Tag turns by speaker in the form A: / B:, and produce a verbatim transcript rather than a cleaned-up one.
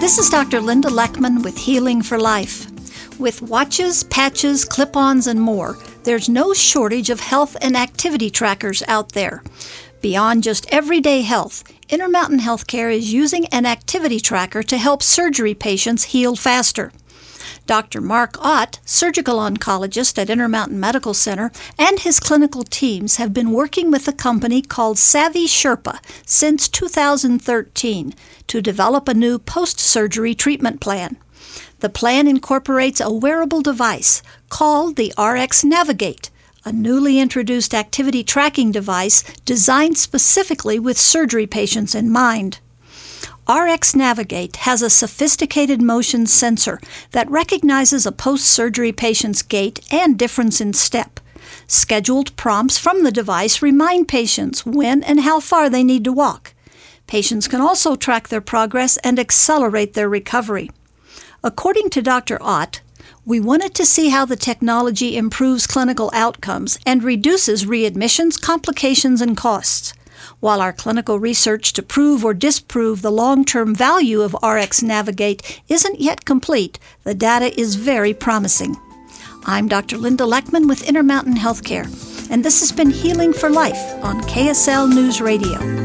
A: This is Doctor Linda Leckman with Healing for Life. With watches, patches, clip-ons, and more, there's no shortage of health and activity trackers out there. Beyond just everyday health, Intermountain Healthcare is using an activity tracker to help surgery patients heal faster. Doctor Mark Ott, surgical oncologist at Intermountain Medical Center, and his clinical teams have been working with a company called Savvy Sherpa since two thousand thirteen to develop a new post-surgery treatment plan. The plan incorporates a wearable device called the R X Navigate, a newly introduced activity tracking device designed specifically with surgery patients in mind. R X Navigate has a sophisticated motion sensor that recognizes a post-surgery patient's gait and difference in step. Scheduled prompts from the device remind patients when and how far they need to walk. Patients can also track their progress and accelerate their recovery. According to Doctor Ott, we wanted to see how the technology improves clinical outcomes and reduces readmissions, complications, and costs. While our clinical research to prove or disprove the long-term value of R X Navigate isn't yet complete, the data is very promising. I'm Doctor Linda Leckman with Intermountain Healthcare, and this has been Healing for Life on K S L News Radio.